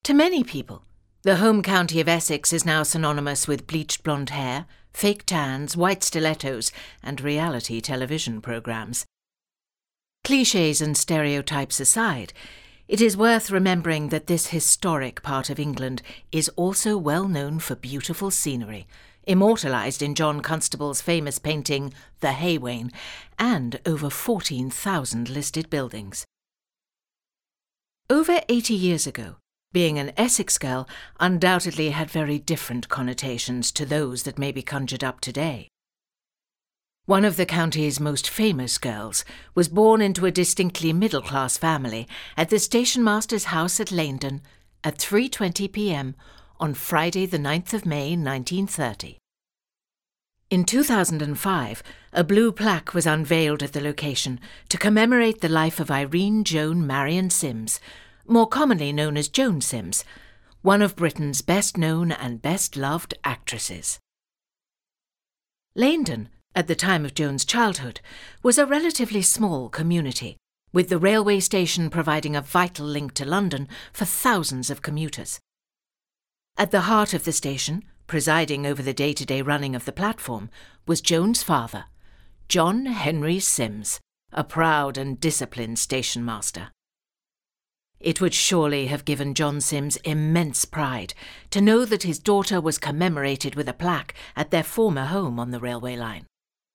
To many people, the home county of Essex is now synonymous with bleached blonde hair, fake tans, white stilettos, and reality television programmes. Clichés and stereotypes aside, it is worth remembering that this historic part of England is also well known for beautiful scenery, immortalised in John Constable's famous painting The Hay Wain, and over 14,000 listed buildings. Over 80 years ago, being an Essex girl undoubtedly had very different connotations to those that may be conjured up today. One of the county's most famous girls was born into a distinctly middle-class family at the station master's house at Leindon at 3:20 p.m. on Friday the 9th of May 1930. In 2005, a blue plaque was unveiled at the location to commemorate the life of Irene Joan Marion Sims, more commonly known as Joan Sims, one of Britain's best-known and best-loved actresses. Leindon, at the time of Joan's childhood, was a relatively small community, with the railway station providing a vital link to London for thousands of commuters. At the heart of the station, presiding over the day-to-day running of the platform, was Joan's father, John Henry Sims, a proud and disciplined station master. It would surely have given John Sims immense pride to know that his daughter was commemorated with a plaque at their former home on the railway line.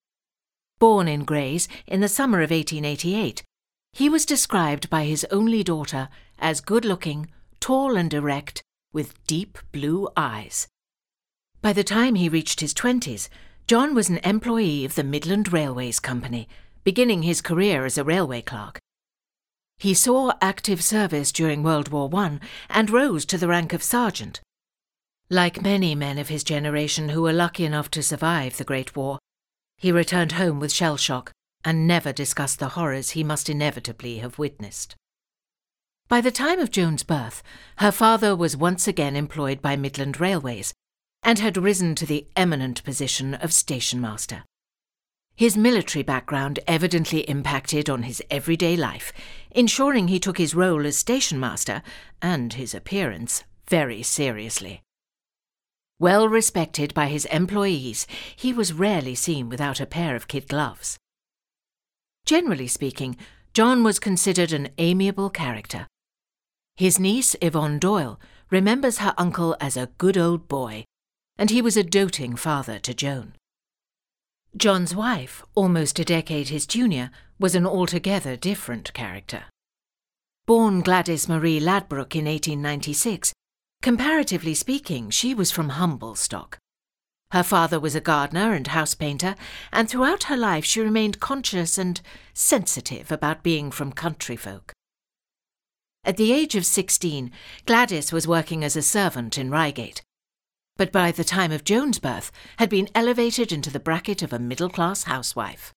Born in Grays in the summer of 1888, he was described by his only daughter as good-looking, tall and erect, with deep blue eyes. By the time he reached his 20s, John was an employee of the Midland Railways Company, beginning his career as a railway clerk. He saw active service during World War I and rose to the rank of sergeant. Like many men of his generation who were lucky enough to survive the Great War, he returned home with shell shock and never discussed the horrors he must inevitably have witnessed. By the time of Joan's birth, her father was once again employed by Midland Railways and had risen to the eminent position of station master. His military background evidently impacted on his everyday life, ensuring he took his role as station master and his appearance very seriously. Well respected by his employees, he was rarely seen without a pair of kid gloves. Generally speaking, John was considered an amiable character. His niece, Yvonne Doyle, remembers her uncle as a good old boy, and he was a doting father to Joan. John's wife, almost a decade his junior, was an altogether different character. Born Gladys Marie Ladbroke in 1896, comparatively speaking, she was from humble stock. Her father was a gardener and house painter, and throughout her life she remained conscious and sensitive about being from country folk. At the age of 16, Gladys was working as a servant in Reigate, but by the time of Joan's birth had been elevated into the bracket of a middle-class housewife.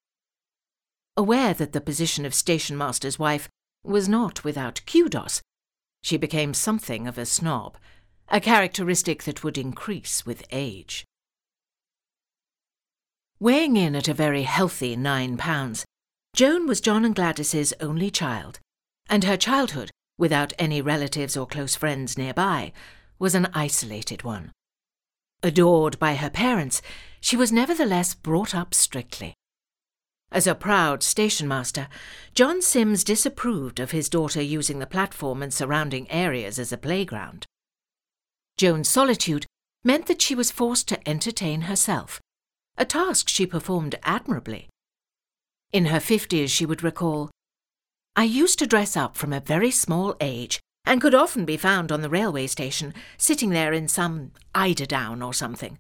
Aware that the position of station master's wife was not without kudos, she became something of a snob, a characteristic that would increase with age. Weighing in at a very healthy 9 pounds, Joan was John and Gladys's only child, and her childhood, without any relatives or close friends nearby, was an isolated one. Adored by her parents, she was nevertheless brought up strictly. As a proud station master, John Sims disapproved of his daughter using the platform and surrounding areas as a playground. Joan's solitude meant that she was forced to entertain herself, a task she performed admirably. In her 50s she would recall, "I used to dress up from a very small age and could often be found on the railway station, sitting there in some eiderdown or something."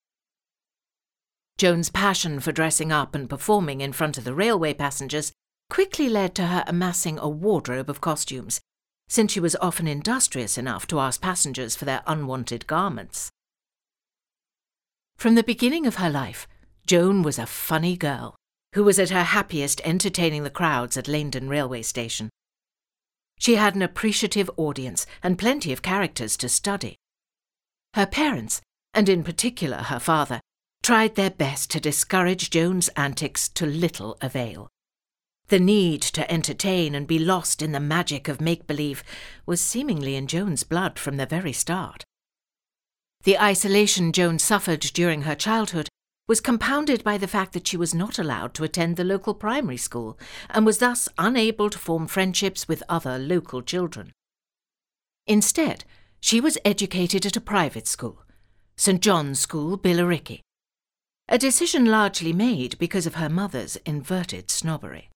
Joan's passion for dressing up and performing in front of the railway passengers quickly led to her amassing a wardrobe of costumes, since she was often industrious enough to ask passengers for their unwanted garments. From the beginning of her life, Joan was a funny girl, who was at her happiest entertaining the crowds at Leindon railway station. She had an appreciative audience and plenty of characters to study. Her parents, and in particular her father, tried their best to discourage Joan's antics to little avail. The need to entertain and be lost in the magic of make-believe was seemingly in Joan's blood from the very start. The isolation Joan suffered during her childhood was compounded by the fact that she was not allowed to attend the local primary school and was thus unable to form friendships with other local children. Instead, she was educated at a private school, St John's School, Billericay, a decision largely made because of her mother's inverted snobbery.